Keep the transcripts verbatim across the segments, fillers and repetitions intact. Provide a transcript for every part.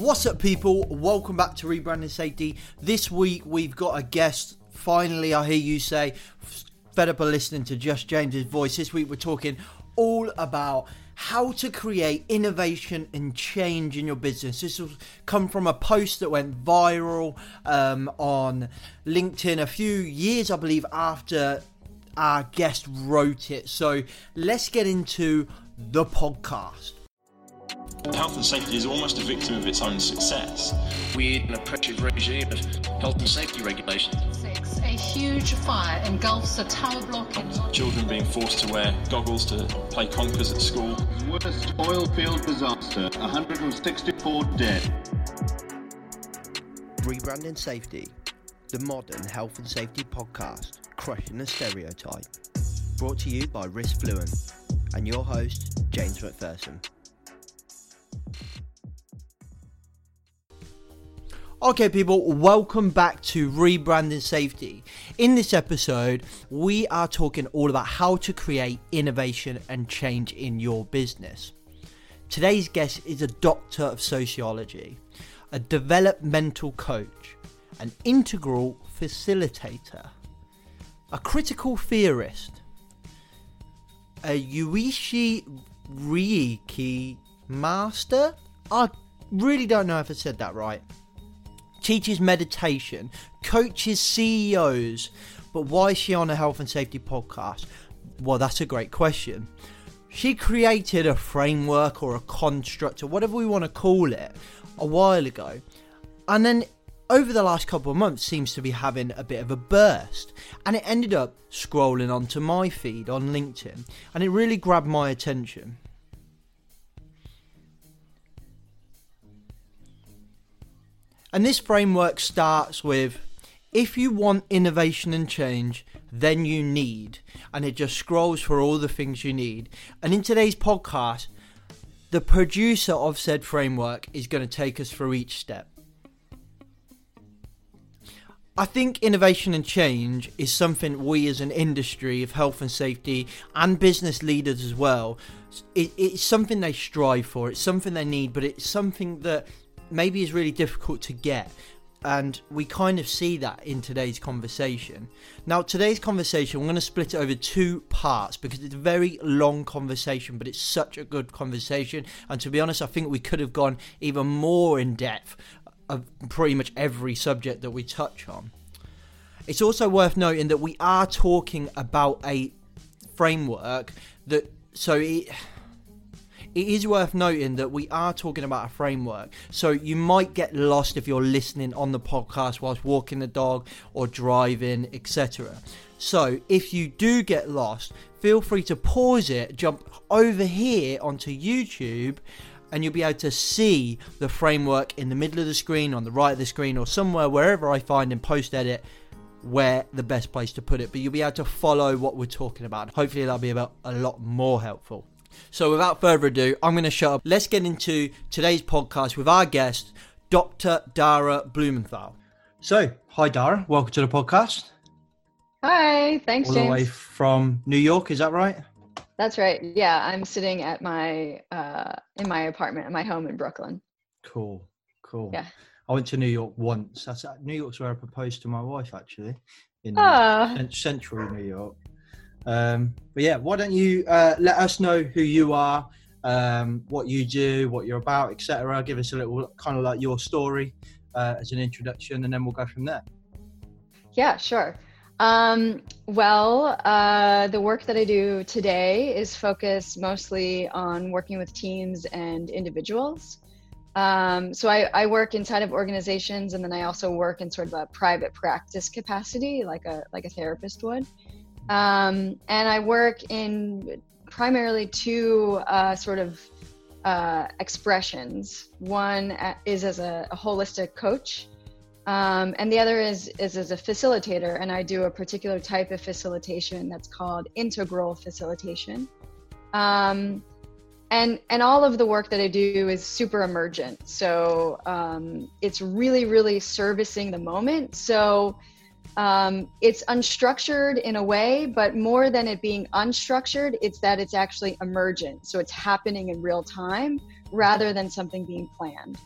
What's up, people? Welcome back to Rebranding Safety. This week we've got a guest. Finally, I hear you say, fed up of listening to just James's voice. This week we're talking all about how to create innovation and change in your business. This will come from a post that went viral um, on LinkedIn a few years, I believe, after our guest wrote it. So let's get into the podcast. Health and safety is almost a victim of its own success. We're in an oppressive regime of health and safety regulations. Six, a huge fire engulfs a tower block in... Children being forced to wear goggles to play conkers at school. Worst oil field disaster, one hundred sixty-four dead. Rebranding Safety, the modern health and safety podcast, crushing the stereotype. Brought to you by Risk Fluent and your host, James McPherson. Okay, people, welcome back to Rebranding Safety. In this episode, we are talking all about how to create innovation and change in your business. Today's guest is a doctor of sociology, a developmental coach, an integral facilitator, a critical theorist, a Ueshi Reiki master. I really don't know if I said that right. Teaches meditation, coaches C E Os, but why is she on a health and safety podcast? Well, that's a great question. She created a framework or a construct or whatever we want to call it a while ago, and then over the last couple of months seems to be having a bit of a burst, and it ended up scrolling onto my feed on LinkedIn, and it really grabbed my attention. And this framework starts with, if you want innovation and change, then you need, and it just scrolls for all the things you need. And in today's podcast, the producer of said framework is going to take us through each step. I think innovation and change is something we as an industry of health and safety and business leaders as well, it, it's something they strive for, it's something they need, but it's something that maybe is really difficult to get, and we kind of see that in today's conversation. Now, today's conversation, I'm going to split it over two parts because it's a very long conversation, but it's such a good conversation, and to be honest, I think we could have gone even more in depth of pretty much every subject that we touch on. It's also worth noting that we are talking about a framework that, so it It is worth noting that we are talking about a framework, so you might get lost if you're listening on the podcast whilst walking the dog or driving, et cetera. So if you do get lost, feel free to pause it, jump over here onto YouTube, and you'll be able to see the framework in the middle of the screen, on the right of the screen, or somewhere, wherever I find in post-edit, where the best place to put it. But you'll be able to follow what we're talking about. Hopefully that'll be about a lot more helpful. So without further ado, I'm going to shut up. Let's get into today's podcast with our guest, Doctor Dara Blumenthal. So, hi Dara, welcome to the podcast. Hi, thanks All James. the way from New York, is that right? That's right. Yeah, I'm sitting at my uh, in my apartment, in my home in Brooklyn. Cool, cool. Yeah. I went to New York once. That's New York's where I proposed to my wife, actually, in Oh. central New York. Um, but yeah, why don't you uh, let us know who you are, um, what you do, what you're about, et cetera. Give us a little kind of like your story uh, as an introduction, and then we'll go from there. Yeah, sure. Um, well, uh, the work that I do today is focused mostly on working with teams and individuals. Um, so I, I work inside of organizations, and then I also work in sort of a private practice capacity, like a like a therapist would. Um, and I work in primarily two uh, sort of uh, expressions. One is as a, a holistic coach, um, and the other is, is as a facilitator. And I do a particular type of facilitation that's called integral facilitation. Um, and, and all of the work that I do is super emergent. So um, it's really, really servicing the moment. So Um, it's unstructured in a way, but more than it being unstructured, it's that it's actually emergent. So it's happening in real time rather than something being planned.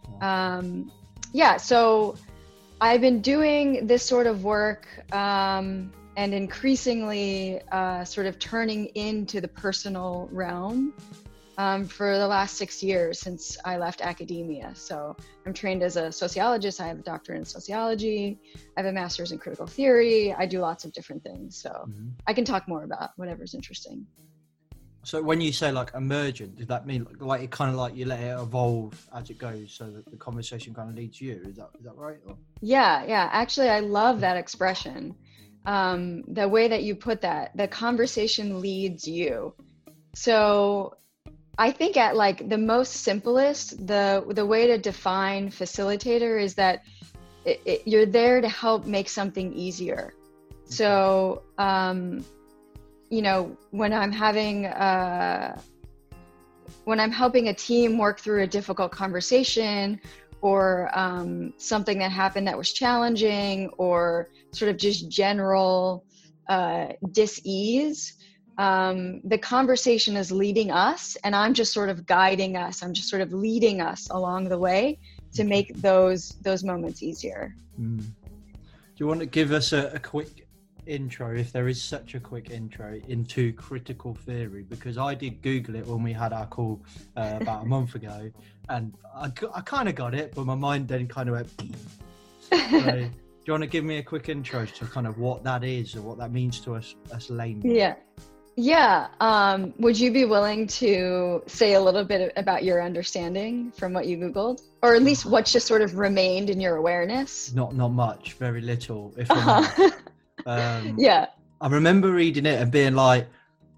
Um, yeah, so I've been doing this sort of work um, and increasingly uh, sort of turning into the personal realm um, for the last six years since I left academia. So I'm trained as a sociologist. I have a doctorate in sociology. I have a master's in critical theory. I do lots of different things. So mm-hmm. I can talk more about whatever's interesting. So when you say like emergent, does that mean like, like it kind of like you let it evolve as it goes so that the conversation kind of leads you? Is that is that right? Or? Yeah, yeah. Actually, I love that expression. Um, the way that you put that, the conversation leads you. So I think at like the most simplest, the the way to define facilitator is that it, it, you're there to help make something easier. So, um, you know, when I'm having, uh, when I'm helping a team work through a difficult conversation or um, something that happened that was challenging or sort of just general uh, dis-ease, um, the conversation is leading us and I'm just sort of guiding us. I'm just sort of leading us along the way to make those those moments easier. Mm. Do you want to give us a, a quick intro, if there is such a quick intro, into critical theory? Because I did Google it when we had our call uh, about a month ago, and I, I kind of got it, but my mind then kind of went. So, do you want to give me a quick intro to kind of what that is or what that means to us, us laymen? Yeah, yeah. Um, would you be willing to say a little bit about your understanding from what you Googled, or at least what just sort of remained in your awareness? Not, not much, very little, if I'm uh-huh. Um, yeah. I remember reading it and being like,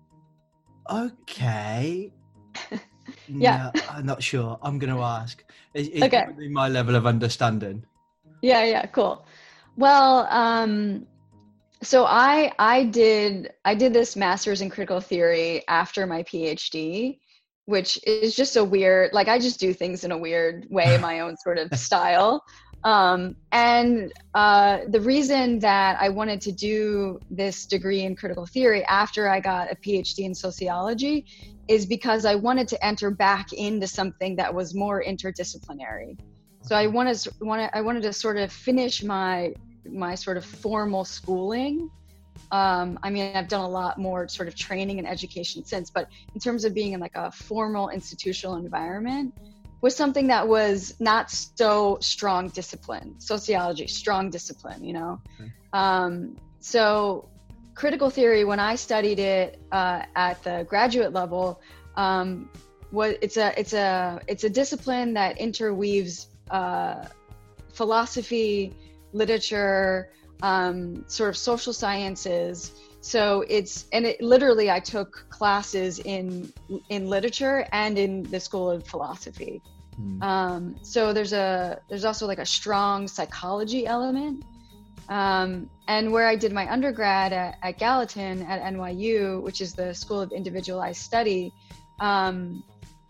okay. yeah. No, I'm not sure. I'm going to ask. It, it okay. would be my level of understanding. Yeah, yeah, cool. Well, um, so I I did I did this master's in critical theory after my PhD, which is just a weird, like I just do things in a weird way, my own sort of style. Um, and uh, the reason that I wanted to do this degree in critical theory after I got a PhD in sociology is because I wanted to enter back into something that was more interdisciplinary. So I wanted, wanted I wanted to sort of finish my my sort of formal schooling. Um, I mean, I've done a lot more sort of training and education since, but in terms of being in like a formal institutional environment, was something that was not so strong discipline, sociology, strong discipline, you know? Okay. Um, so critical theory, when I studied it uh, at the graduate level, um, was, it's a it's a it's a discipline that interweaves uh, philosophy, literature, um, sort of social sciences. So it's, and it literally, I took classes in, in literature and in the School of Philosophy. Mm. Um, so there's a, there's also like a strong psychology element. Um, and where I did my undergrad at, at Gallatin at N Y U, which is the School of Individualized Study, um,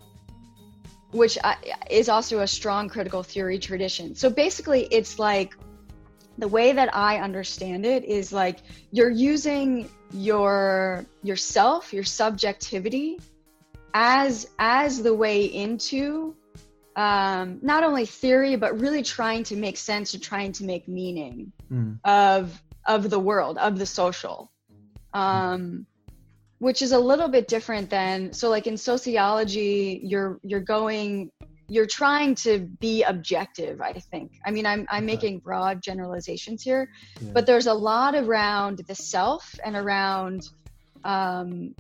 which I, is also a strong critical theory tradition. So basically it's like, the way that I understand it is like you're using your yourself, your subjectivity as as the way into um, not only theory, but really trying to make sense or trying to make meaning mm. of of the world, of the social, um, which is a little bit different than, so like in sociology, you're you're going you're trying to be objective, I think. I mean, I'm I'm okay. making broad generalizations here, yeah. but there's a lot around the self and around um,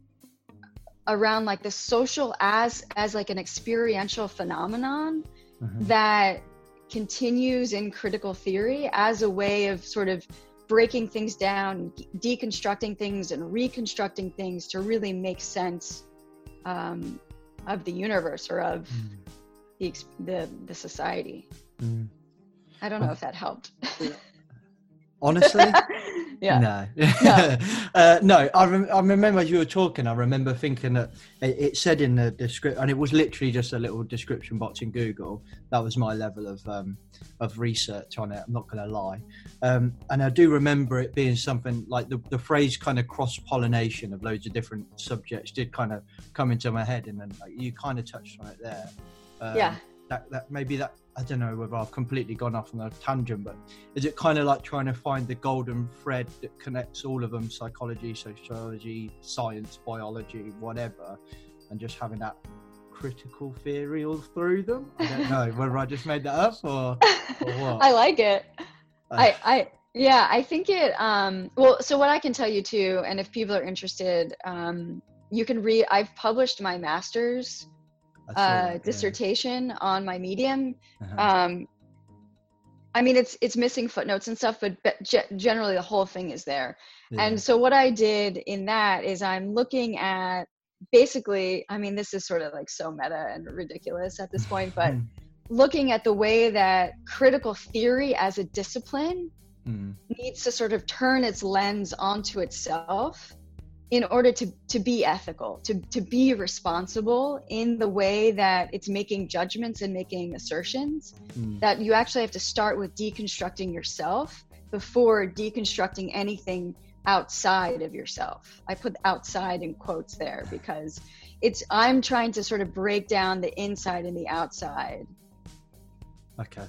around like the social as as like an experiential phenomenon mm-hmm. that continues in critical theory as a way of sort of breaking things down, deconstructing things and reconstructing things to really make sense um, of the universe or of mm. the, the the society. Mm. I don't know oh. if that helped. Honestly, yeah. No, no. uh, no. I, rem- I remember as you were talking, I remember thinking that it, it said in the description, and it was literally just a little description box in Google. That was my level of um, of research on it. I'm not going to lie, um, and I do remember it being something like the, the phrase kind of cross pollination of loads of different subjects did kind of come into my head, and then like, you kind of touched on it there. Um, yeah. That that maybe that I don't know whether I've completely gone off on a tangent, but is it kind of like trying to find the golden thread that connects all of them, psychology, sociology, science, biology, whatever, and just having that critical theory all through them? I don't know whether I just made that up or, or what. I like it. Uh, I, I, yeah, I think it, um, well, so what I can tell you too, and if people are interested, um, you can read, I've published my master's uh, that, yeah. dissertation on my Medium. Uh-huh. Um, I mean, it's, it's missing footnotes and stuff, but, but ge- generally the whole thing is there. Yeah. And so what I did in that is I'm looking at basically, I mean, this is sort of like so meta and ridiculous at this point, but looking at the way that critical theory as a discipline mm. needs to sort of turn its lens onto itself in order to, to be ethical, to, to be responsible in the way that it's making judgments and making assertions, mm. that you actually have to start with deconstructing yourself before deconstructing anything outside of yourself. I put outside in quotes there because it's, I'm trying to sort of break down the inside and the outside. Okay.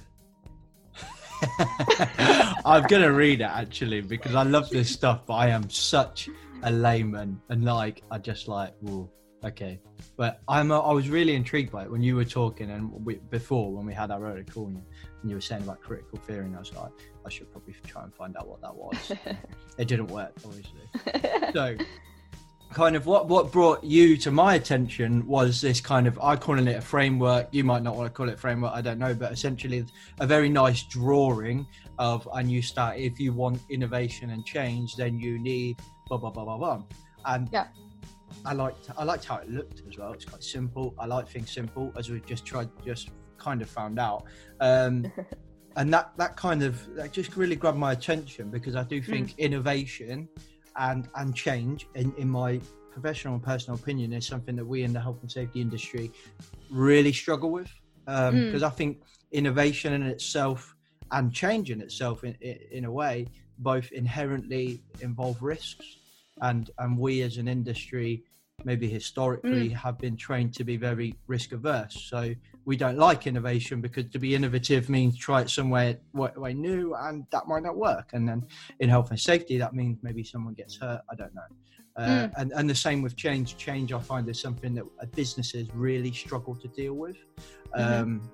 I'm going to read it actually because I love this stuff, but I am such a layman and like, I just like, whoa, okay. But I'm, I was really intrigued by it when you were talking and we, before when we had our earlier call and you were saying about critical theory and I was like, I should probably try and find out what that was. It didn't work, obviously. So kind of what, what brought you to my attention was this kind of, I calling it a framework. You might not want to call it a framework, I don't know, but essentially a very nice drawing of, and you start, if you want innovation and change, then you need blah, blah, blah, blah, blah. And yeah. I liked, I liked how it looked as well. It's quite simple. I like things simple, as we've just tried, just kind of found out. Um, and that, that kind of, that just really grabbed my attention because I do think mm. innovation and, and change in, in my professional and personal opinion is something that we in the health and safety industry really struggle with. Um, mm. because I think innovation in itself and change in itself in, in, in a way, both inherently involve risks. And, and we as an industry, maybe historically, mm. have been trained to be very risk averse. So we don't like innovation because to be innovative means try it somewhere way new and that might not work. And then in health and safety, that means maybe someone gets hurt. I don't know. Uh, mm. and, and the same with change. Change, I find, is something that businesses really struggle to deal with. Mm-hmm. Um,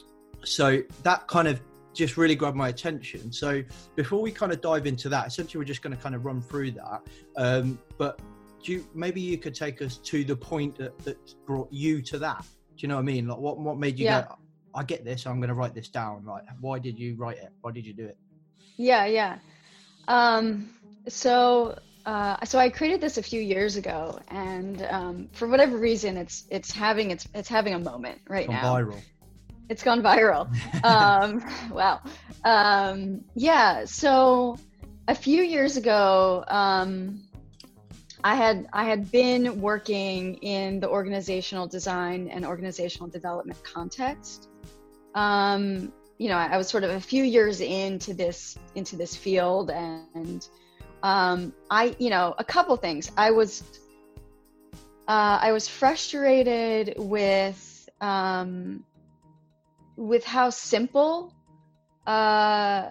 so that kind of just really grabbed my attention. So before we kind of dive into that, essentially we're just going to kind of run through that. Um, but do you, maybe you could take us to the point that, that brought you to that. Do you know what I mean? Like what, what made you yeah. go, I get this, I'm going to write this down. Like, why did you write it? Why did you do it? Yeah, yeah. Um, so, uh, so I created this a few years ago and um, for whatever reason, it's, it's having, it's, it's having a moment right it's now. Viral. It's gone viral. um, wow. Um, yeah. So a few years ago, um, I had, I had been working in the organizational design and organizational development context. Um, you know, I, I was sort of a few years into this, into this field and, um, I, you know, a couple things. I was, uh, I was frustrated with, um, with how simple uh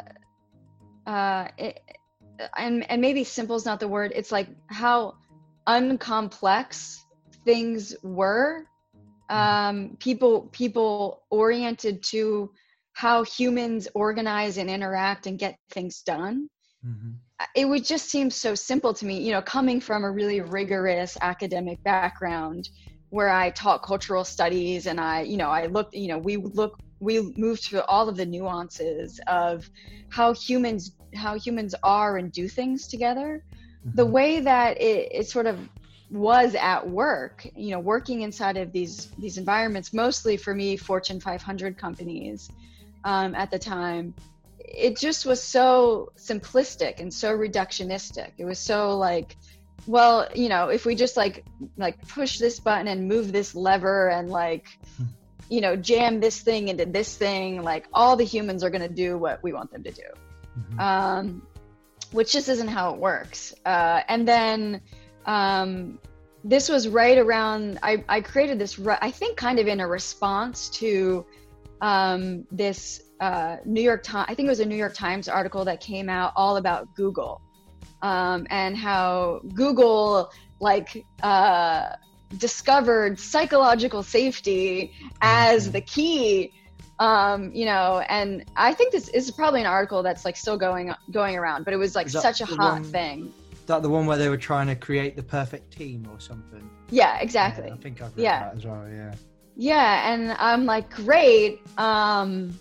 uh it, and and maybe simple is not the word, it's like how uncomplex things were, um people people oriented to how humans organize and interact and get things done. Mm-hmm. It would just seem so simple to me, you know, coming from a really rigorous academic background where I taught cultural studies and I, you know, I looked, you know, we look, we moved through all of the nuances of how humans, how humans are and do things together. Mm-hmm. The way that it, it sort of was at work, you know, working inside of these, these environments, mostly for me, Fortune five hundred companies um, at the time, it just was so simplistic and so reductionistic. It was so like, well, you know, if we just like, like push this button and move this lever and like, you know, jam this thing into this thing, like all the humans are going to do what we want them to do. Mm-hmm. Um, which just isn't how it works. Uh, and then, um, this was right around, I, I created this, I think kind of in a response to um, this uh, New York Times, I think it was a New York Times article that came out all about Google, um, and how Google like uh, discovered psychological safety as the key. Um, you know, and I think this is probably an article that's like still going going around, but it was like such a hot one, thing. Is that the one where they were trying to create the perfect team or something? Yeah, exactly. Yeah, I think I've read yeah. that as well, yeah. Yeah, and I'm like, great. Um,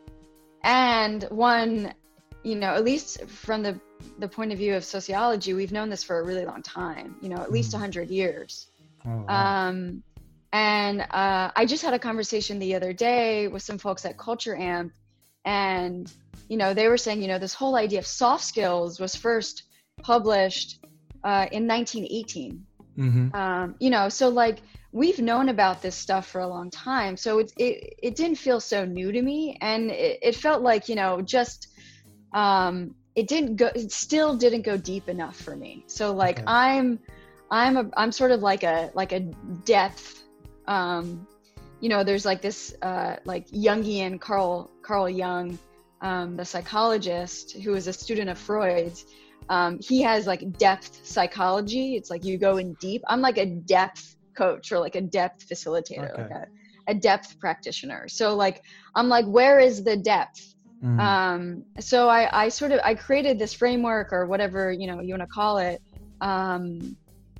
and one, you know, at least from the, the point of view of sociology, we've known this for a really long time, you know, at least one hundred years. Oh, wow. Um, and uh, I just had a conversation the other day with some folks at Culture Amp, and, you know, they were saying, you know, this whole idea of soft skills was first published uh, in nineteen eighteen. Mm-hmm. Um, you know, so like we've known about this stuff for a long time. So it, it, it didn't feel so new to me. And it, it felt like, you know, just, um, it didn't go, it still didn't go deep enough for me. So like, Okay. I'm, I'm a, I'm sort of like a, like a depth, um, you know, there's like this, uh, like Jungian Carl, Carl Jung, um, the psychologist who was a student of Freud's. Um, he has like depth psychology. It's like you go in deep. I'm like a depth coach or like a depth facilitator, Okay. like a, a depth practitioner. So like, I'm like, where is the depth? Mm. Um, so I, I sort of, I created this framework or whatever, you know, you want to call it, um,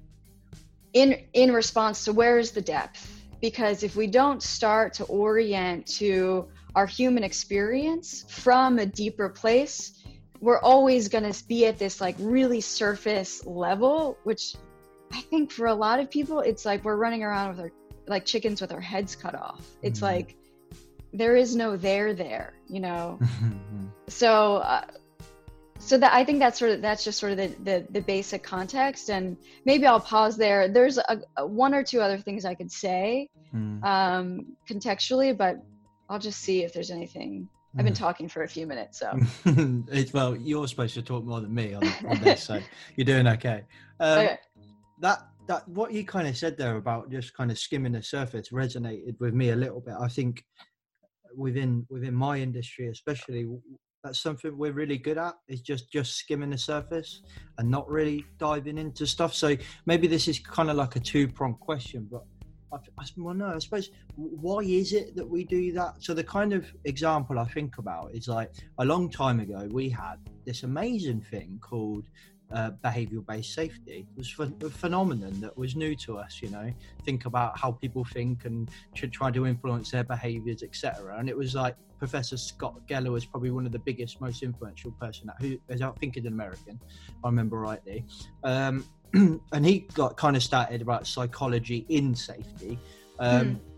in, in response to where is the depth? Because if we don't start to orient to our human experience from a deeper place, we're always going to be at this like really surface level, which I think for a lot of people, it's like we're running around with our like chickens with our heads cut off. It's Mm. like there is no there there, you know? so, uh, so that I think that's sort of, that's just sort of the, the, the basic context. And maybe I'll pause there. There's a, a one or two other things I could say Mm. um, contextually, but I'll just see if there's anything. I've been talking for a few minutes, so. it's, well, you're supposed to talk more than me on, on this, so you're doing okay. Um, Okay. That that what you kind of said there about just kind of skimming the surface resonated with me a little bit. I think within within my industry, especially, that's something we're really good at, is just just skimming the surface and not really diving into stuff. So maybe this is kind of like a two-pronged question, but I, I, well, no, I suppose, why is it that we do that? So the kind of example I think about is like a long time ago, we had this amazing thing called uh, behavioral-based safety. It was a phenomenon that was new to us, you know, think about how people think and should try to influence their behaviors, et cetera. And it was like Professor Scott Geller was probably one of the biggest, most influential person that, who, I think is an American, if I remember rightly. Um, and he got kind of started about psychology in safety. Um, mm.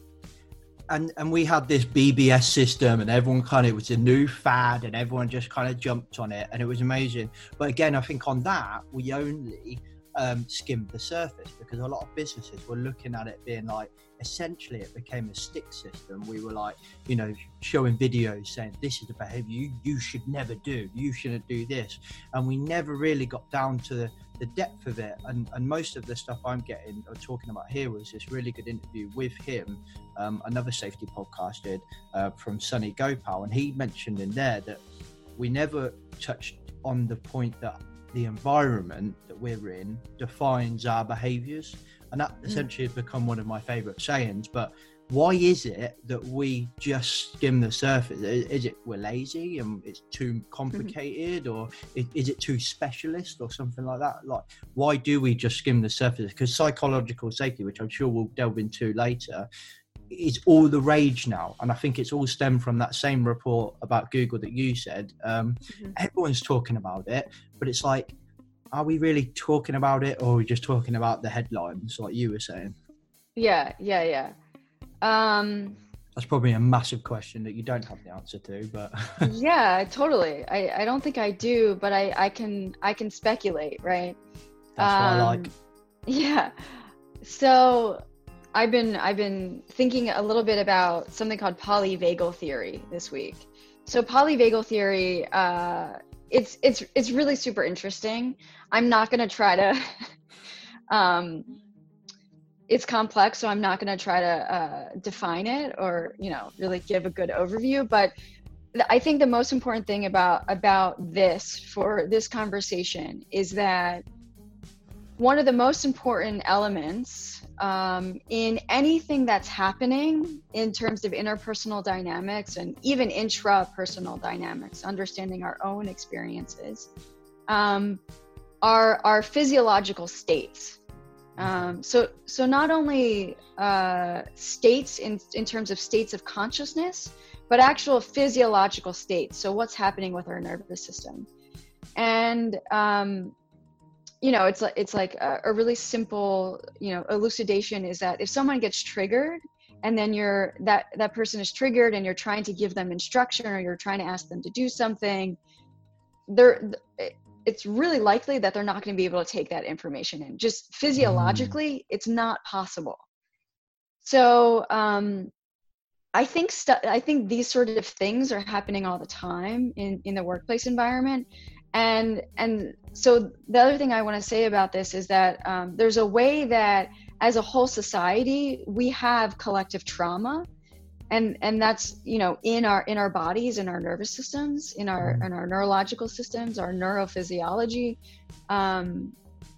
and, and we had this B B S system, and everyone kind of, it was a new fad and everyone just kind of jumped on it, and it was amazing. But again, I think on that, we only um, skimmed the surface, because a lot of businesses were looking at it being like, essentially it became a stick system. We were like, you know, showing videos saying this is a behavior you, you should never do, you shouldn't do this. And we never really got down to the, the depth of it. And, and most of the stuff I'm getting or talking about here was this really good interview with him, um, another safety podcast did, uh, from Sunny Gopal. And he mentioned in there that we never touched on the point that the environment that we're in defines our behaviors. And that essentially has become one of my favorite sayings. But why is it that we just skim the surface? Is it we're lazy and it's too complicated, or is it too specialist or something like that? Like, why do we just skim the surface? Because psychological safety, which I'm sure we'll delve into later, is all the rage now. And I think it's all stemmed from that same report about Google that you said. Um, mm-hmm. Everyone's talking about it, but it's like, are we really talking about it, or are we just talking about the headlines like you were saying? Yeah, yeah, yeah. Um, That's probably a massive question that you don't have the answer to, but yeah, totally. I, I don't think I do, but I, I can I can speculate, right? That's um, what I like. Yeah. So I've been I've been thinking a little bit about something called polyvagal theory this week. So polyvagal theory, uh, it's it's it's really super interesting. I'm not going to try to um it's complex, so I'm not going to try to uh, define it or, you know, really give a good overview. But I think the most important thing about about this for this conversation is that one of the most important elements um, in anything that's happening in terms of interpersonal dynamics and even intrapersonal dynamics, understanding our own experiences, um, are our physiological states. Um, so, so not only uh, states in in terms of states of consciousness, but actual physiological states. So what's happening with our nervous system. And, um, you know, it's like, it's like a, a really simple, you know, elucidation is that if someone gets triggered and then you're, that, that person is triggered and you're trying to give them instruction or you're trying to ask them to do something, they're, it's really likely that they're not going to be able to take that information in. Just physiologically, mm. it's not possible. So, um, I think stu- I think these sort of things are happening all the time in, in the workplace environment. And and so the other thing I want to say about this is that um, there's a way that as a whole society, we have collective trauma. And and that's, you know, in our in our bodies, in our nervous systems, in our in our neurological systems, our neurophysiology, um,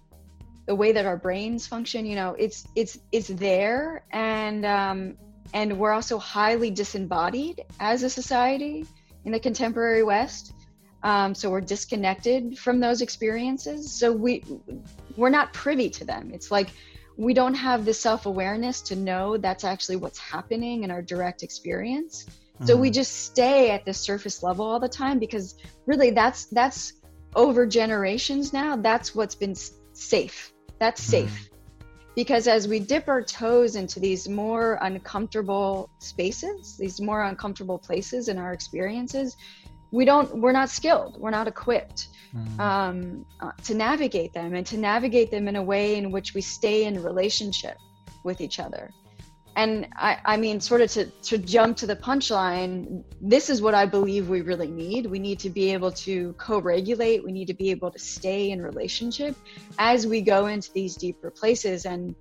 the way that our brains function, you know, it's it's it's there. And um, And we're also highly disembodied as a society in the contemporary West. Um, so we're disconnected from those experiences. So we, we're not privy to them. It's like we don't have the self-awareness to know that's actually what's happening in our direct experience. Mm-hmm. So we just stay at the surface level all the time because really that's, that's over generations now. That's what's been safe. That's safe. Mm-hmm. Because as we dip our toes into these more uncomfortable spaces, these more uncomfortable places in our experiences, we don't, we're not skilled, we're not equipped mm. um, uh, to navigate them and to navigate them in a way in which we stay in relationship with each other. And I, I mean, sort of to, to jump to the punchline, this is what I believe we really need. We need to be able to co-regulate. We need to be able to stay in relationship as we go into these deeper places. And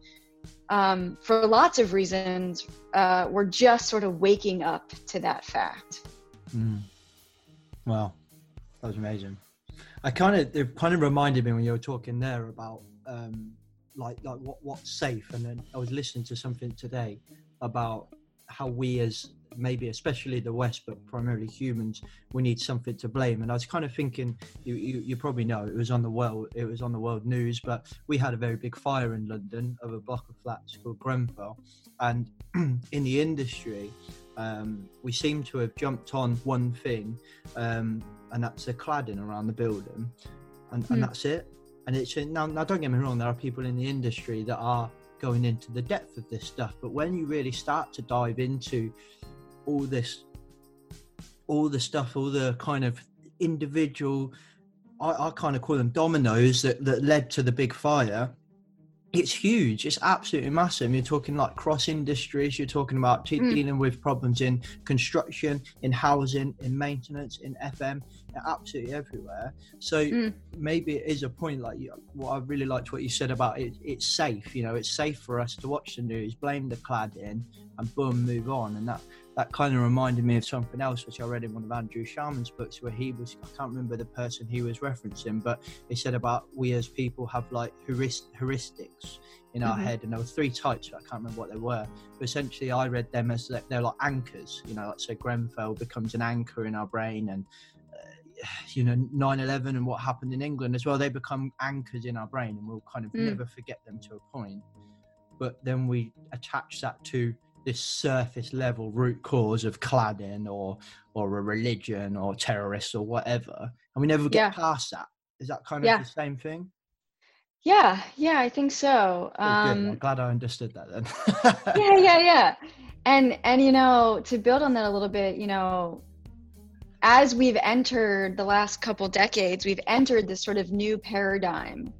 um, for lots of reasons, uh, we're just sort of waking up to that fact. Mm. Wow, that was amazing. I kind of, it kind of reminded me when you were talking there about, um, like like what what's safe, and then I was listening to something today about how we as maybe especially the West, but primarily humans, we need something to blame. And I was kind of thinking, you you, you probably know it was on the world it was on the world news, but we had a very big fire in London of a block of flats called Grenfell, and in the industry um we seem to have jumped on one thing, um and that's the cladding around the building, and, mm. and that's it. And it's now, now, don't get me wrong, there are people in the industry that are going into the depth of this stuff. But when you really start to dive into all this, all the stuff, all the kind of individual, I, I kind of call them dominoes that, that led to the big fire, it's huge. It's absolutely massive. You're talking like cross industries. You're talking about t- mm. dealing with problems in construction, in housing, in maintenance, in F M, absolutely everywhere. So mm. maybe it is a point like you, what I really liked what you said about it. It's safe. You know, it's safe for us to watch the news, blame the cladding, and boom, move on. And that that kind of reminded me of something else which I read in one of Andrew Sharman's books, where he was, I can't remember the person he was referencing, but he said about we as people have like heurist, heuristics in mm-hmm. our head, and there were three types, but I can't remember what they were. But essentially I read them as like, they're like anchors, you know, like so Grenfell becomes an anchor in our brain, and uh, you know, nine eleven and what happened in England as well, they become anchors in our brain, and we'll kind of mm. never forget them to a point. But then we attach that to this surface level root cause of cladding or or a religion or terrorists or whatever, and we never get yeah. past that. Is that kind of yeah. the same thing? Yeah, yeah, I think so. Oh, um I'm glad I understood that then. yeah, yeah, yeah. And and you know, to build on that a little bit, you know, as we've entered the last couple decades, we've entered this sort of new paradigm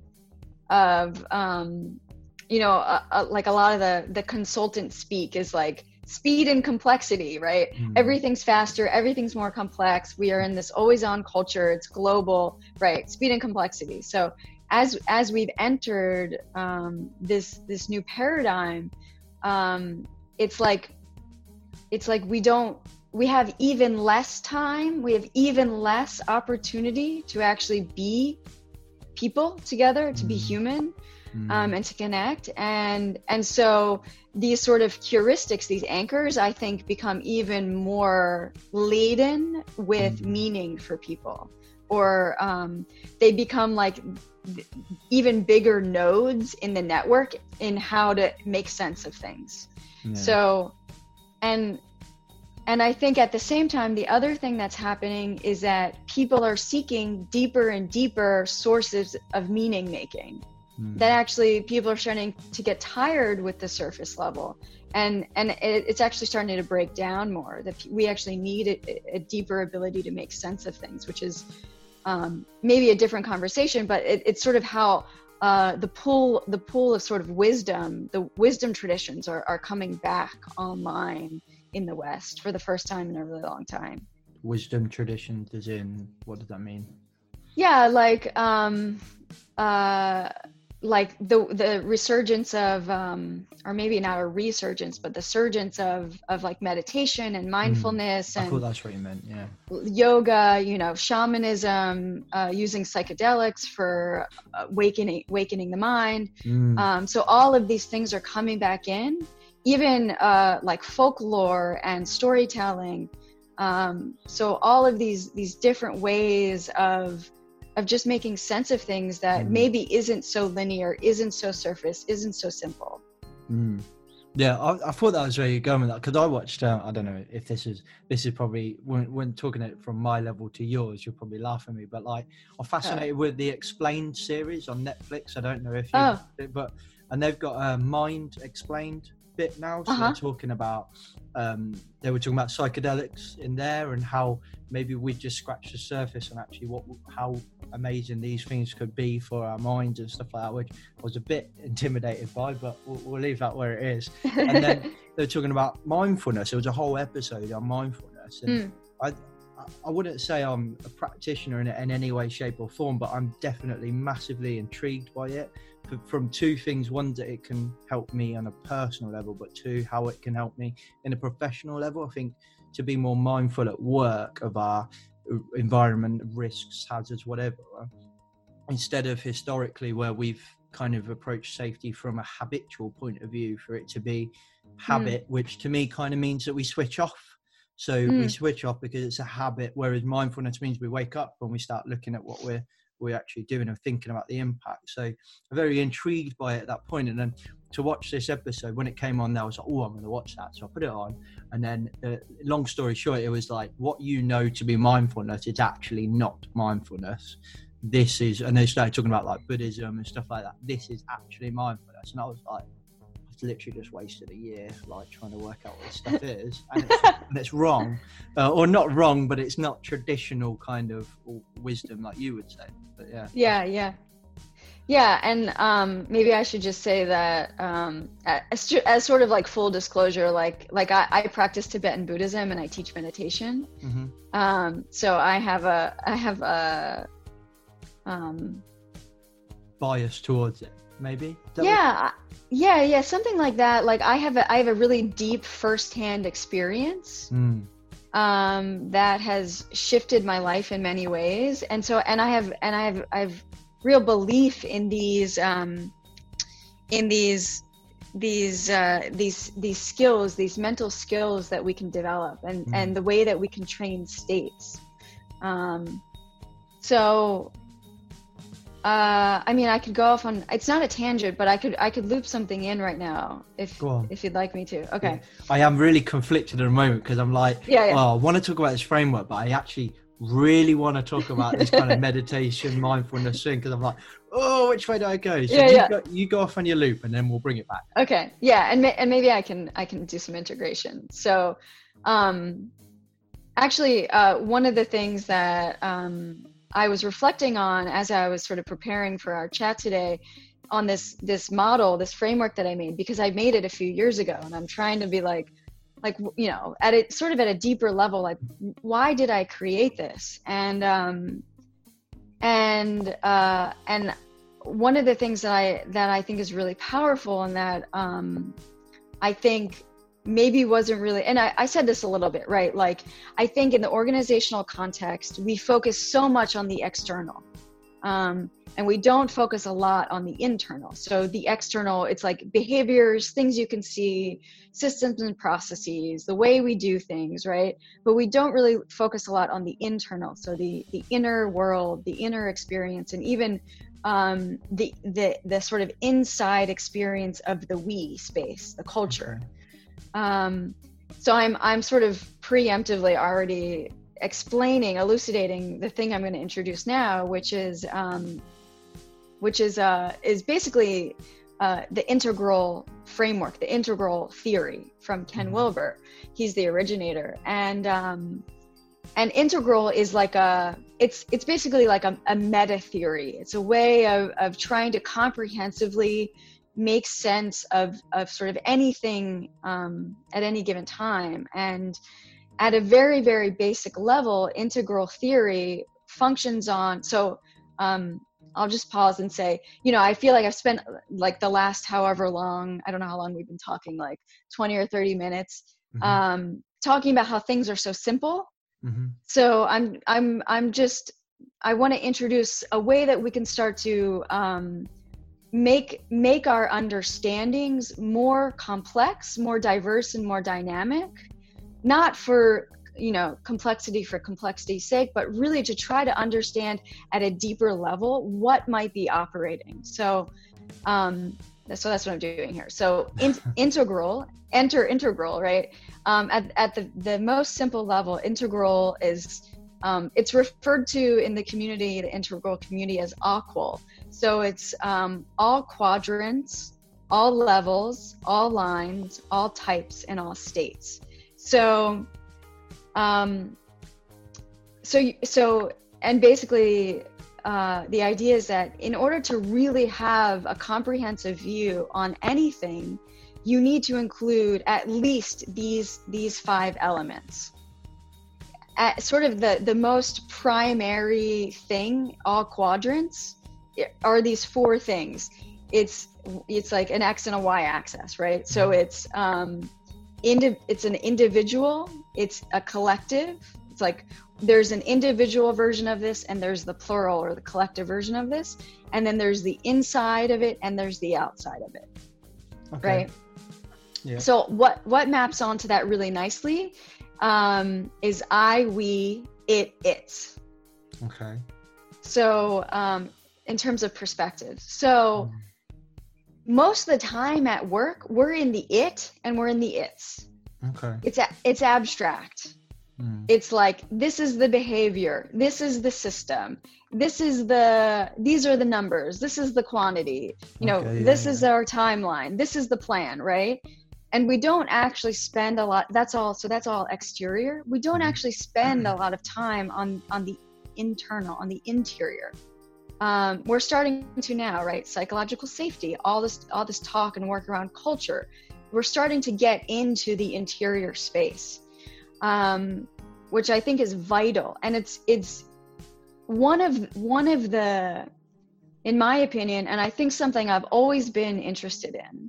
of um you know, uh, uh, like a lot of the, the consultant speak is like speed and complexity, right? Mm. Everything's faster, everything's more complex. We are in this always on culture. It's global, right? Speed and complexity. So as as we've entered um, this this new paradigm, um, it's like it's like we don't we have even less time, we have even less opportunity to actually be people together, to be human, mm. um, and to connect. And and so these sort of heuristics, these anchors, I think become even more laden with mm. meaning for people, or um, they become like even bigger nodes in the network in how to make sense of things. Yeah. So, and And I think at the same time, the other thing that's happening is that people are seeking deeper and deeper sources of meaning making. Mm. That actually people are starting to get tired with the surface level. And and it, it's actually starting to break down more. That we actually need a, a deeper ability to make sense of things, which is um, maybe a different conversation, but it, it's sort of how uh, the pool the pool of sort of wisdom, the wisdom traditions are, are coming back online in the West for the first time in a really long time. Wisdom traditions as in, what does that mean? Yeah, like um, uh, like the the resurgence of, um, or maybe not a resurgence, but the surgence of of like meditation and mindfulness. Mm. I and thought that's what you meant. Yeah. Yoga, you know, shamanism, uh, using psychedelics for uh, wakening wakening the mind. Mm. Um, so all of these things are coming back in. Even uh, like folklore and storytelling. Um, so all of these these different ways of of just making sense of things that mm. maybe isn't so linear, isn't so surface, isn't so simple. Mm. Yeah, I, I thought that was where you're going with that, because I watched, uh, I don't know if this is, this is probably, when, when talking it from my level to yours, you'll probably laugh at me, but like, I'm fascinated oh. with the Explained series on Netflix. I don't know if you, oh. but, and they've got a uh, Mind Explained bit now, so uh-huh. they're talking about um they were talking about psychedelics in there and how maybe we just scratched the surface on actually what how amazing these things could be for our minds and stuff like that, which I was a bit intimidated by, but we'll, we'll leave that where it is. And then they were talking about mindfulness. There was a whole episode on mindfulness, and mm. I I wouldn't say I'm a practitioner in it in any way, shape or form, but I'm definitely massively intrigued by it. From two things: one, that it can help me on a personal level, but two, how it can help me in a professional level. I think to be more mindful at work of our environment, risks, hazards, whatever, instead of historically where we've kind of approached safety from a habitual point of view, for it to be habit, mm. which to me kind of means that we switch off. So mm. we switch off because it's a habit, whereas mindfulness means we wake up and we start looking at what we're we're actually doing and thinking about the impact. So I'm very intrigued by it at that point. And then to watch this episode, when it came on there, I was like, oh, I'm going to watch that. So I put it on. And then uh, long story short, it was like, what you know to be mindfulness, it's actually not mindfulness. This is, and they started talking about like Buddhism and stuff like that. This is actually mindfulness. And I was like, I've literally just wasted a year like trying to work out what this stuff is, and it's, and it's wrong, uh, or not wrong, but it's not traditional kind of wisdom like you would say. But yeah, yeah, yeah, yeah. And um, maybe I should just say that um, as, as sort of like full disclosure, like like I, I practice Tibetan Buddhism and I teach meditation. Mm-hmm. Um, so I have a I have a um, bias towards it. Maybe yeah yeah yeah something like that. Like I have a I have a really deep firsthand experience mm. um that has shifted my life in many ways, and so and I have and I have I've real belief in these um in these these uh these these skills, these mental skills that we can develop, and mm. and the way that we can train states. um so Uh, I mean, I could go off on, it's not a tangent, but I could I could loop something in right now if if you'd like me to. Okay. Yeah. I am really conflicted at the moment because I'm like, yeah, yeah. Oh, I want to talk about this framework, but I actually really want to talk about this kind of meditation, mindfulness thing, because I'm like, oh, which way do I go? So yeah, you, yeah. Go, you go off on your loop and then we'll bring it back. Okay. Yeah. And, ma- and maybe I can, I can do some integration. So um, actually, uh, one of the things that um, I was reflecting on as I was sort of preparing for our chat today on this this model, this framework that I made, because I made it a few years ago, and I'm trying to be like, like you know, at it sort of at a deeper level, like why did I create this? And um, and uh, and one of the things that I that I think is really powerful, and that um, I think maybe wasn't really, and I, I said this a little bit, right? Like, I think in the organizational context, we focus so much on the external, um, and we don't focus a lot on the internal. So the external, it's like behaviors, things you can see, systems and processes, the way we do things, right? But we don't really focus a lot on the internal. So the the inner world, the inner experience, and even um, the the the sort of inside experience of the we space, the culture. Okay. Um, so I'm I'm sort of preemptively already explaining, elucidating the thing I'm going to introduce now, which is um, which is uh, is basically uh, the integral framework, the integral theory from Ken Mm-hmm. Wilber. He's the originator, and um, and integral is like a it's it's basically like a, a meta theory. It's a way of of trying to comprehensively make sense of, of sort of anything um, at any given time. And at a very, very basic level, integral theory functions on, so um, I'll just pause and say, you know, I feel like I've spent like the last however long, I don't know how long we've been talking, like twenty or thirty minutes, Mm-hmm. um, talking about how things are so simple. Mm-hmm. So I'm, I'm, I'm just, I want to introduce a way that we can start to um, make make our understandings more complex, more diverse, and more dynamic, not for, you know, complexity for complexity's sake, but really to try to understand at a deeper level what might be operating. So um so that's what I'm doing here. So in, integral, enter integral, right? Um, at, at the, the most simple level, integral is Um, it's referred to in the community, the integral community, as AQUAL. So it's um, all quadrants, all levels, all lines, all types, and all states. So, um, so, so, and basically, uh, the idea is that in order to really have a comprehensive view on anything, you need to include at least these these five elements. At sort of the, the most primary thing, all quadrants, are these four things. It's it's like an X and a Y axis, right? So it's um, indi- it's an individual, it's a collective. It's like there's an individual version of this, and there's the plural or the collective version of this, and then there's the inside of it, and there's the outside of it, Okay. right? Yeah. So what what maps onto that really nicely um, is I, we, it, it's. Okay. So um, in terms of perspective, so Mm. most of the time at work, we're in the it and we're in the its. Okay. It's a, it's abstract. Mm. It's like, this is the behavior, this is the system, this is the, these are the numbers, this is the quantity, you know, Okay, yeah, this yeah. is our timeline, this is the plan, right? And we don't actually spend a lot, that's all, so that's all exterior. We don't Mhm. actually spend a lot of time on, on the internal, on the interior. Um, we're starting to now, right? Psychological safety, all this, all this talk and work around culture. We're starting to get into the interior space, um, which I think is vital. And it's, it's one of, one of the, in my opinion, and I think something I've always been interested in,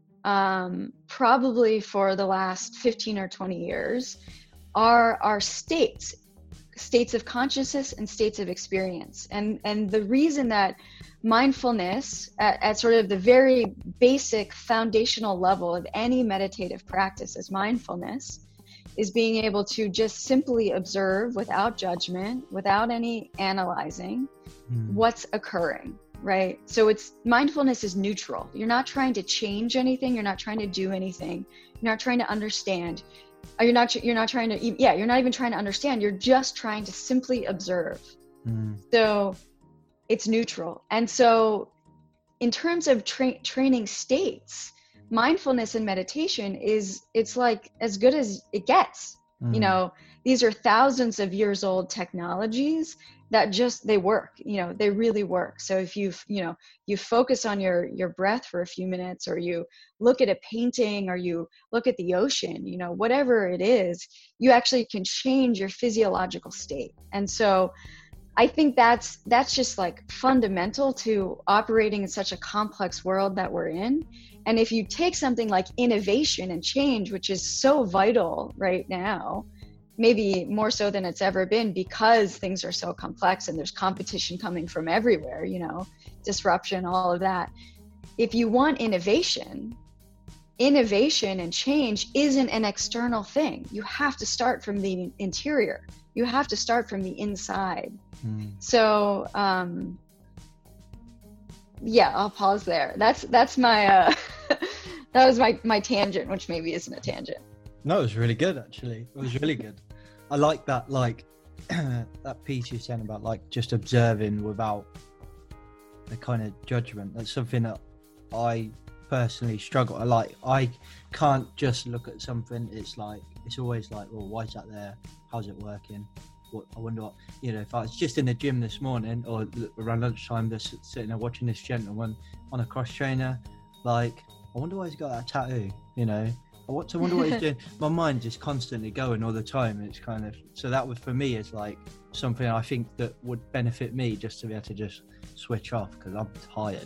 um, probably for the last fifteen or twenty years, are our states, states of consciousness and states of experience. And, and the reason that mindfulness at, at sort of the very basic foundational level of any meditative practice is mindfulness, is being able to just simply observe without judgment, without any analyzing, Mm. what's occurring, right? So it's, mindfulness is neutral. You're not trying to change anything. You're not trying to do anything. You're not trying to understand. Or You're not, you're not trying to, e- yeah, you're not even trying to understand. You're just trying to simply observe. Mm. So it's neutral. And so in terms of tra- training states, mindfulness and meditation is, it's like as good as it gets. Mm. You know, these are thousands of years old technologies that just, they work, you know, they really work. So if you, you know, you focus on your, your breath for a few minutes, or you look at a painting, or you look at the ocean, you know, whatever it is, you actually can change your physiological state. And so I think that's that's just like fundamental to operating in such a complex world that we're in. And if you take something like innovation and change, which is so vital right now, maybe more so than it's ever been, because things are so complex and there's competition coming from everywhere, you know, disruption, all of that. If you want innovation, innovation and change isn't an external thing. You have to start from the interior. You have to start from the inside. Mm. So, um, yeah, I'll pause there. That's that's my uh, that was my my tangent, which maybe isn't a tangent. No, it was really good, actually. It was really good. I like that, like that piece you said about like just observing without the kind of judgment. That's something that I personally struggle. I like. I can't just look at something. It's like it's always like, well, why is that there? How's it working? What, I wonder what, you know, if I was just in the gym this morning or around lunchtime, just sitting there watching this gentleman on a cross trainer, like, I wonder why he's got that tattoo, you know? I want to wonder what he's doing. My mind just constantly going all the time. It's kind of, so that would, for me, is like something I think that would benefit me, just to be able to just switch off, because I'm tired.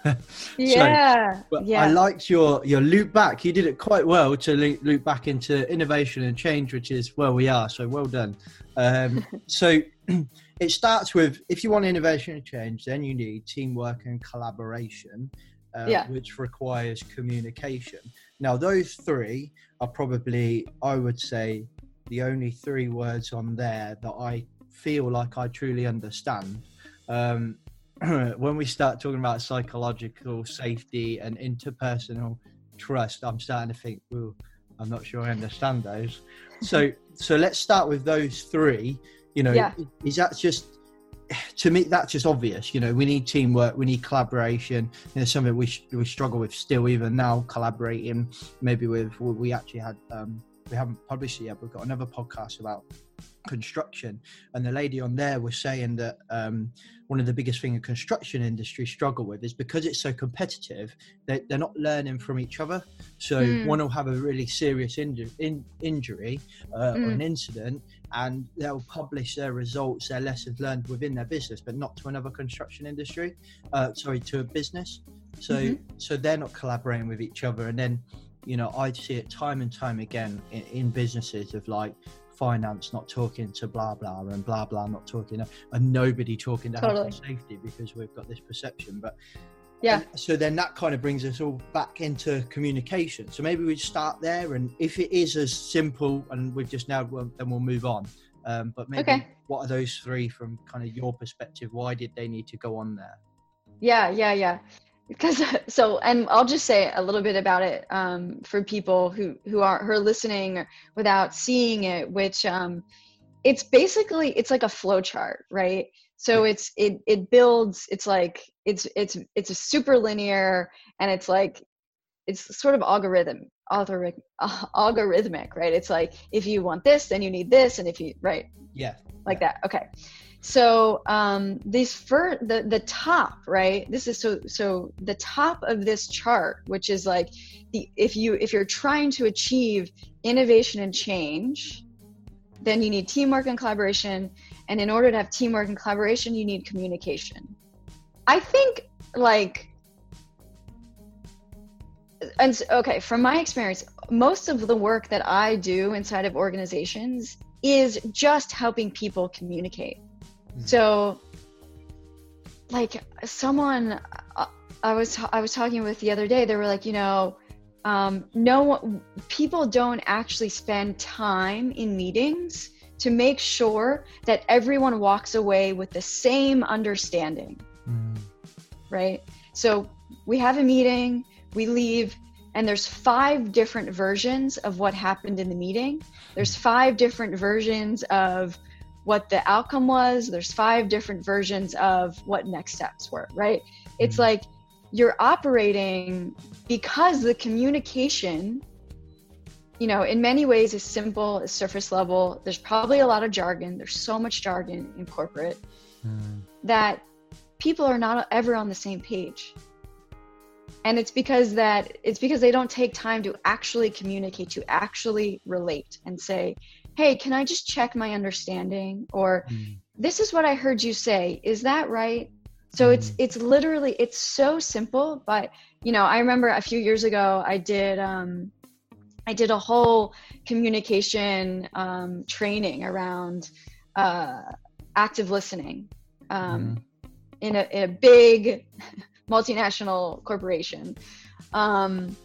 Yeah. So, but yeah. I liked your, your loop back. You did it quite well to loop, loop back into innovation and change, which is where we are. So well done. Um, so it starts with, if you want innovation and change, then you need teamwork and collaboration, uh, yeah. which requires communication. Now, those three are probably, I would say, the only three words on there that I feel like I truly understand. Um, when we start talking about psychological safety and interpersonal trust, I'm starting to think, well, I'm not sure I understand those. So, so let's start with those three. You know, yeah. is that just, to me, that's just obvious. You know, we need teamwork, we need collaboration. You know, something we sh- we struggle with still, even now, collaborating. Maybe with, we actually had, um, we haven't published it yet, but we've got another podcast about construction, and the lady on there was saying that um, one of the biggest things the construction industry struggle with is because it's so competitive, they're, they're not learning from each other. So mm. one will have a really serious inju- in, injury uh, mm. or an incident, and they'll publish their results, their lessons learned within their business, but not to another construction industry, uh, sorry, to a business. So, mm-hmm. so they're not collaborating with each other. And then, you know, I see it time and time again in, in businesses of like, finance not talking to blah blah and blah blah not talking, and nobody talking to totally. health and safety, because we've got this perception. But yeah, so then that kind of brings us all back into communication. So maybe we start there, and if it is as simple, and we've just now, well, then we'll move on. Um, but maybe okay. what are those three from kind of your perspective? Why did they need to go on there? Yeah, yeah, yeah. Because so, and I'll just say a little bit about it um, for people who who are who are listening without seeing it. Which um, it's basically it's like a flow chart, right? So it's it it builds. It's like it's it's it's a super linear, and it's like it's sort of algorithm algorithm algorithmic, right? It's like if you want this, then you need this, and if you right, yeah, like yeah. that. Okay. So um, these for the the top, right? This is so so the top of this chart, which is like the if you if you're trying to achieve innovation and change, then you need teamwork and collaboration. And in order to have teamwork and collaboration, you need communication. I think like, and okay, from my experience, most of the work that I do inside of organizations is just helping people communicate. So, like someone uh, I was I was talking with the other day, they were like, you know, um, no people don't actually spend time in meetings to make sure that everyone walks away with the same understanding, mm. right? So we have a meeting, we leave, and there's five different versions of what happened in the meeting. There's five different versions of what the outcome was. There's five different versions of what next steps were, right? It's like you're operating because the communication, you know, in many ways is simple, is surface level. There's probably a lot of jargon. There's so much jargon in corporate mm. that people are not ever on the same page. And it's because that it's because they don't take time to actually communicate, to actually relate and say, hey, can I just check my understanding? Or, mm. this is what I heard you say. Is that right? So Mm. it's it's literally, it's so simple. But, you know, I remember a few years ago, I did um, I did a whole communication um, training around uh, active listening um, Mm. in, a, in a big multinational corporation. Um,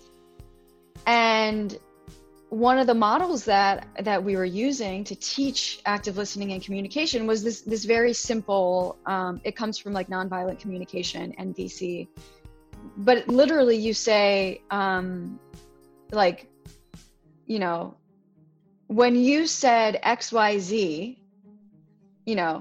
and one of the models that that we were using to teach active listening and communication was this this very simple, um, it comes from like nonviolent communication, N V C, but literally you say um, like, you know, when you said X Y Z, you know,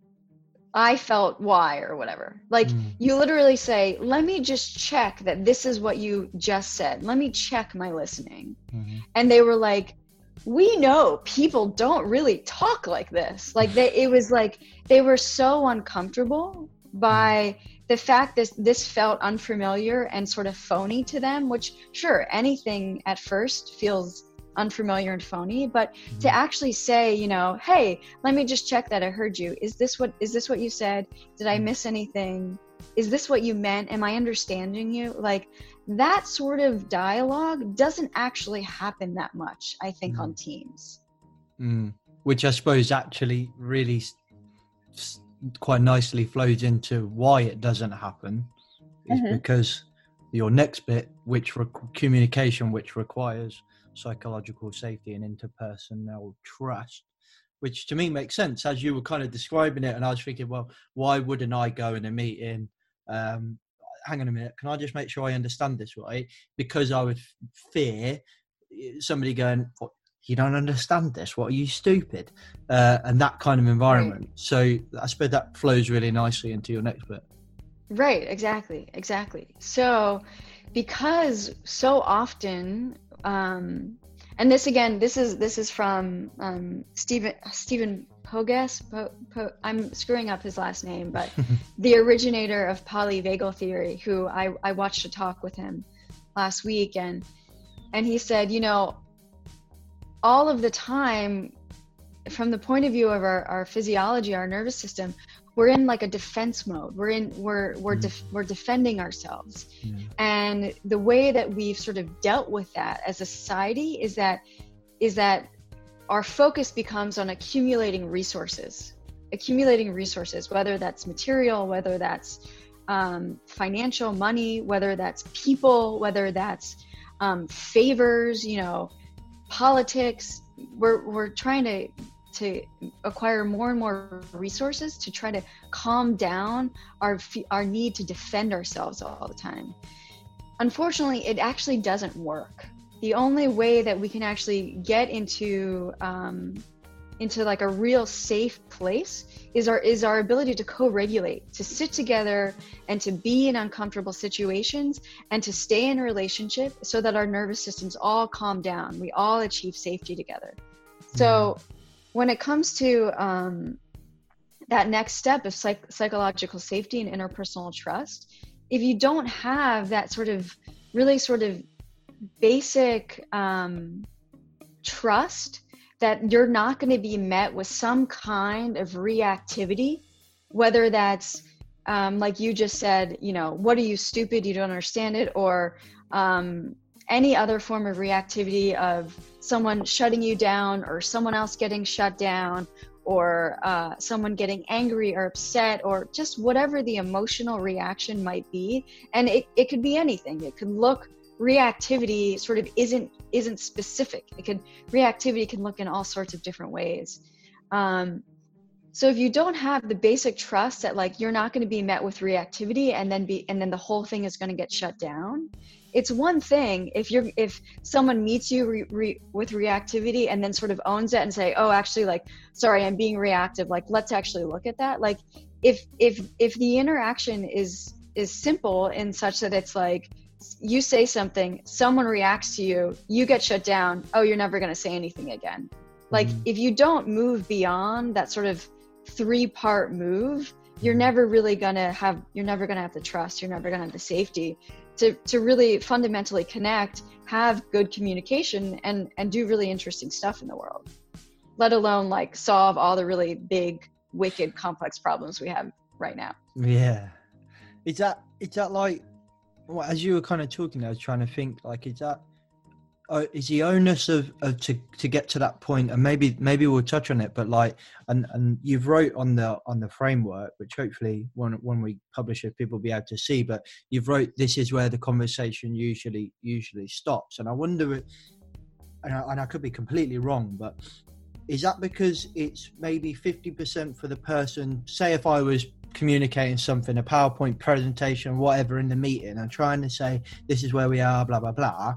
I felt Y or whatever. Like Mm. you literally say, let me just check that this is what you just said. Let me check my listening. Mhm. And they were like, we know people don't really talk like this. Like they, it was like, they were so uncomfortable by the fact that this felt unfamiliar and sort of phony to them, which sure, anything at first feels unfamiliar and phony, but to actually say, you know, hey, let me just check that I heard you. Is this what, is this what you said? Did I miss anything? Is this what you meant? Am I understanding you? Like that sort of dialogue doesn't actually happen that much, I think, Mm. on Teams. Mm. Which I suppose actually really s- s- quite nicely flows into why it doesn't happen, is Mhm. because your next bit, which re- communication, which requires psychological safety and interpersonal trust, which to me makes sense as you were kind of describing it. And I was thinking, well, why wouldn't I go in a meeting? Um, hang on a minute, can I just make sure I understand this right? Because I would fear somebody going, what, you don't understand this? What, are you stupid? Uh, and that kind of environment. Right. So I suppose that flows really nicely into your next bit. Right, exactly, exactly. So because so often, um, and this again, this is this is from um, Stephen Stephen Pogas. Po, po, I'm screwing up his last name, but the originator of polyvagal theory, who I, I watched a talk with him last week, and and he said, you know, all of the time, from the point of view of our, our physiology, our nervous system, we're in like a defense mode. We're in, we're, we're, Mm. def, we're defending ourselves. Yeah. And the way that we've sort of dealt with that as a society is that, is that our focus becomes on accumulating resources, accumulating resources, whether that's material, whether that's um, financial, money, whether that's people, whether that's um, favors, you know, politics. We're, we're trying to, to acquire more and more resources to try to calm down our our need to defend ourselves all the time. Unfortunately, it actually doesn't work. The only way that we can actually get into um, into like a real safe place is our is our ability to co-regulate, to sit together and to be in uncomfortable situations and to stay in a relationship so that our nervous systems all calm down. We all achieve safety together. So when it comes to um, that next step of psych- psychological safety and interpersonal trust, if you don't have that sort of really sort of basic um, trust that you're not going to be met with some kind of reactivity, whether that's um, like you just said, you know, what are you, stupid, you don't understand it, or um, any other form of reactivity of someone shutting you down or someone else getting shut down or uh, someone getting angry or upset or just whatever the emotional reaction might be. And it, it could be anything. It could look, reactivity sort of isn't isn't specific. It could, reactivity can look in all sorts of different ways. Um, so if you don't have the basic trust that like you're not going to be met with reactivity and then be and then the whole thing is going to get shut down, it's one thing if you're if someone meets you re, re, with reactivity and then sort of owns it and say, oh, actually, like, sorry, I'm being reactive. Like, let's actually look at that. Like, if if if the interaction is is simple in such that it's like you say something, someone reacts to you, you get shut down. Oh, you're never going to say anything again. Like, mm-hmm. if you don't move beyond that sort of three-part move, you're never really gonna have. You're never gonna have the trust. You're never gonna have the safety to to really fundamentally connect, have good communication, and and do really interesting stuff in the world. Let alone like solve all the really big wicked complex problems we have right now. Yeah. Is that, is that like, well, as you were kind of talking, I was trying to think, like, is that, uh, is the onus of, of to, to get to that point, and maybe, maybe we'll touch on it, but like, and, and you've wrote on the, on the framework, which hopefully when, when we publish it, people will be able to see, but you've wrote, this is where the conversation usually, usually stops. And I wonder, and I, and I could be completely wrong, but is that because it's maybe fifty percent for the person, say if I was communicating something, a PowerPoint presentation, whatever in the meeting, and trying to say, this is where we are, blah, blah, blah.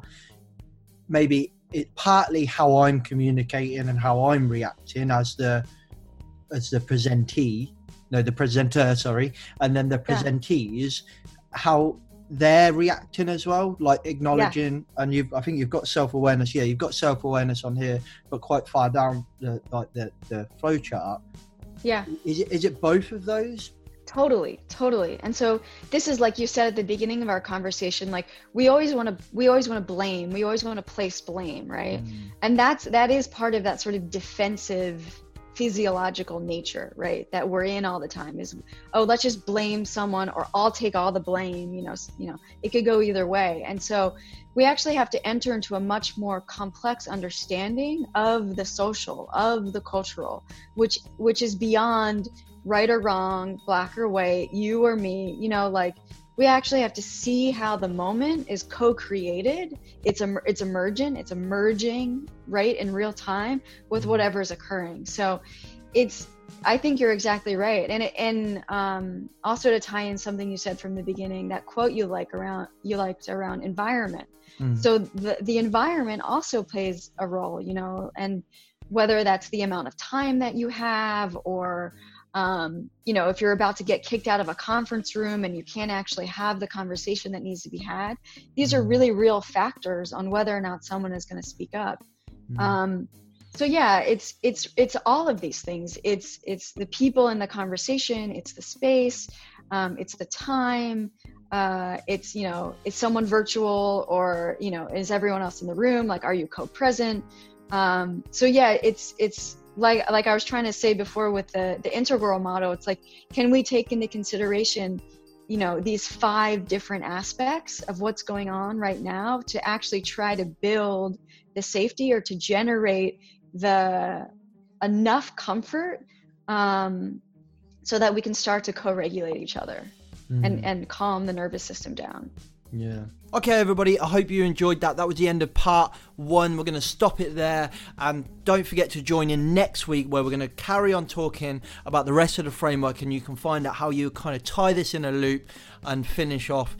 Maybe it's partly how I'm communicating and how I'm reacting as the, as the presentee, no, the presenter, sorry. And then the presentees, yeah. how they're reacting as well, like acknowledging, yeah. and you've, I think you've got self-awareness. Yeah. You've got self-awareness on here, but quite far down the, like the, the flow chart. Yeah. Is it, is it both of those? Totally, totally. And so this is, like you said at the beginning of our conversation, like we always want to, we always want to blame, we always want to place blame, right? Mm. And that's, that is part of that sort of defensive physiological nature, right? That we're in all the time is, oh, let's just blame someone, or I'll take all the blame, you know, you know, it could go either way. And so we actually have to enter into a much more complex understanding of the social, of the cultural, which, which is beyond right or wrong, black or white, you or me, you know, like we actually have to see how the moment is co-created. It's a, it's emergent, it's emerging, right, in real time with whatever is occurring. So it's, I think you're exactly right. And, and um, also to tie in something you said from the beginning, that quote you like around, you liked around environment. Mm. So the, the environment also plays a role, you know, and whether that's the amount of time that you have, or Um, you know, if you're about to get kicked out of a conference room and you can't actually have the conversation that needs to be had, these are really real factors on whether or not someone is going to speak up. Mm. Um, so yeah, it's, it's, it's all of these things. It's, it's the people in the conversation, it's the space, um, it's the time, uh, it's, you know, is someone virtual, or, you know, is everyone else in the room? Like, are you co-present? Um, so yeah, it's, it's, like like I was trying to say before with the the integral model, it's like, can we take into consideration, you know, these five different aspects of what's going on right now to actually try to build the safety, or to generate the enough comfort um, so that we can start to co-regulate each other mm. and and calm the nervous system down. Yeah. Okay, everybody, I hope you enjoyed that. That was the end of part one. We're going to stop it there. And don't forget to join in next week, where we're going to carry on talking about the rest of the framework, and you can find out how you kind of tie this in a loop and finish off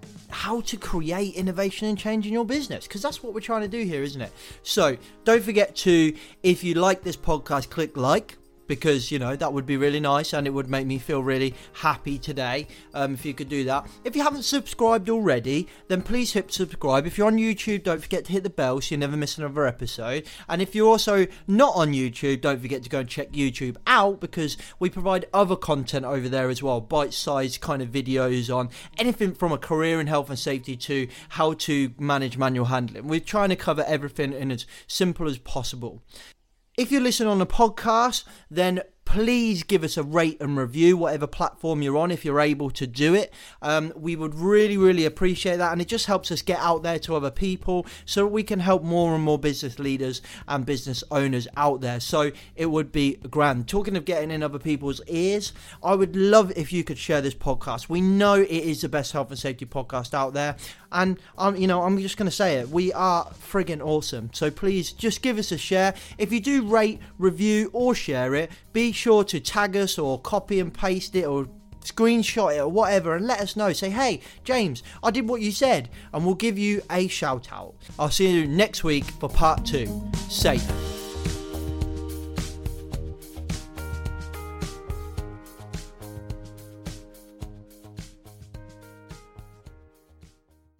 how to create innovation and change in your business, because that's what we're trying to do here, isn't it? So don't forget to, if you like this podcast, click like, because, you know, that would be really nice, and it would make me feel really happy today um, if you could do that. If you haven't subscribed already, then please hit subscribe. If you're on YouTube, don't forget to hit the bell so you never miss another episode. And if you're also not on YouTube, don't forget to go and check YouTube out, because we provide other content over there as well, bite-sized kind of videos on anything from a career in health and safety to how to manage manual handling. We're trying to cover everything in as simple as possible. If you listen on a podcast, then please give us a rate and review, whatever platform you're on, if you're able to do it. Um, we would really, really appreciate that. And it just helps us get out there to other people so we can help more and more business leaders and business owners out there. So it would be grand. Talking of getting in other people's ears, I would love if you could share this podcast. We know it is the best health and safety podcast out there. And, um, you know, I'm just going to say it. We are friggin' awesome. So please just give us a share. If you do rate, review, or share it, be sure to tag us or copy and paste it or screenshot it or whatever, and let us know. Say, hey, James, I did what you said, and we'll give you a shout out. I'll see you next week for part two. Safe.